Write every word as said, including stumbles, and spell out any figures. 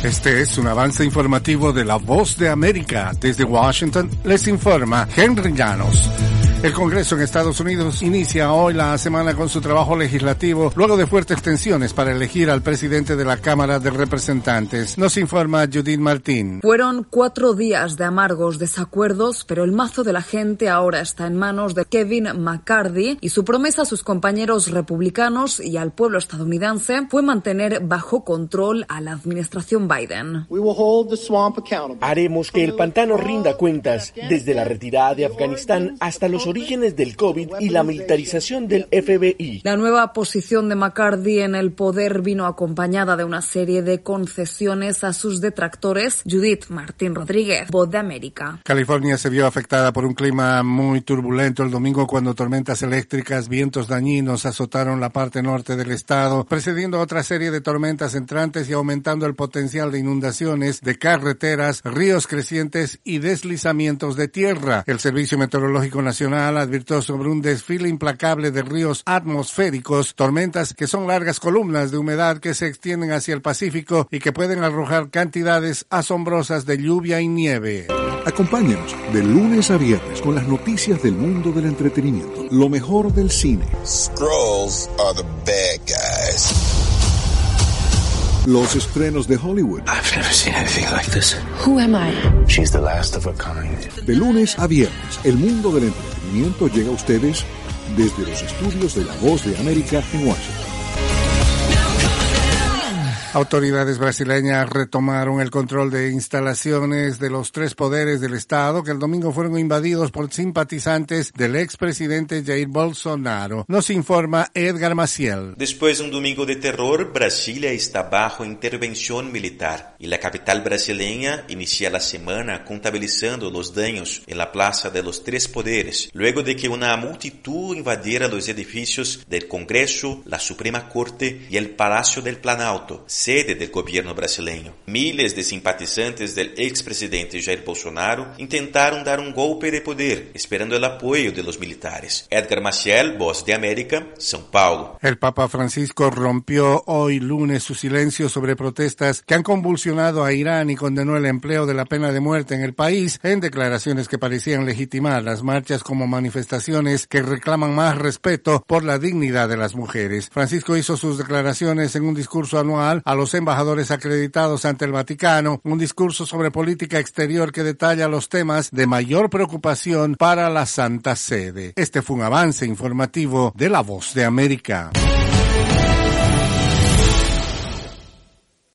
Este es un avance informativo de La Voz de América. Desde Washington les informa Henry Llanos. El Congreso en Estados Unidos inicia hoy la semana con su trabajo legislativo luego de fuertes tensiones para elegir al presidente de la Cámara de Representantes. Nos informa Judith Martín. Fueron cuatro días de amargos desacuerdos, pero el mazo de la gente ahora está en manos de Kevin McCarthy y su promesa a sus compañeros republicanos y al pueblo estadounidense fue mantener bajo control a la administración Biden. Haremos que el pantano rinda cuentas desde la retirada de Afganistán hasta los orígenes del COVID y la militarización del F B I. La nueva posición de McCarthy en el poder vino acompañada de una serie de concesiones a sus detractores. Judith Martín Rodríguez, Voz de América. California se vio afectada por un clima muy turbulento el domingo cuando tormentas eléctricas, vientos dañinos azotaron la parte norte del estado, precediendo a otra serie de tormentas entrantes y aumentando el potencial de inundaciones de carreteras, ríos crecientes y deslizamientos de tierra. El Servicio Meteorológico Nacional advirtió sobre un desfile implacable de ríos atmosféricos, tormentas que son largas columnas de humedad que se extienden hacia el Pacífico y que pueden arrojar cantidades asombrosas de lluvia y nieve. Acompáñanos de lunes a viernes con las noticias del mundo del entretenimiento, lo mejor del cine. Skrulls are the bad guys. Los estrenos de Hollywood. I've never seen anything like this. Who am I? She's the last of her kind. De lunes a viernes, el mundo del entretenimiento llega a ustedes desde los estudios de La Voz de América en Washington. Autoridades brasileñas retomaron el control de instalaciones de los tres poderes del Estado que el domingo fueron invadidos por simpatizantes del expresidente Jair Bolsonaro. Nos informa Edgar Maciel. Después de un domingo de terror, Brasilia está bajo intervención militar y la capital brasileña inicia la semana contabilizando los daños en la Plaza de los Tres Poderes, luego de que una multitud invadiera los edificios del Congreso, la Suprema Corte y el Palacio del Planalto, sede del gobierno brasileño. Miles de simpatizantes del expresidente Jair Bolsonaro intentaron dar un golpe de poder, esperando el apoyo de los militares. Edgar Maciel, Voz de América, São Paulo. El Papa Francisco rompió hoy lunes su silencio sobre protestas que han convulsionado a Irán y condenó el empleo de la pena de muerte en el país en declaraciones que parecían legitimar las marchas como manifestaciones que reclaman más respeto por la dignidad de las mujeres. Francisco hizo sus declaraciones en un discurso anual a los embajadores acreditados ante el Vaticano, un discurso sobre política exterior que detalla los temas de mayor preocupación para la Santa Sede. Este fue un avance informativo de La Voz de América.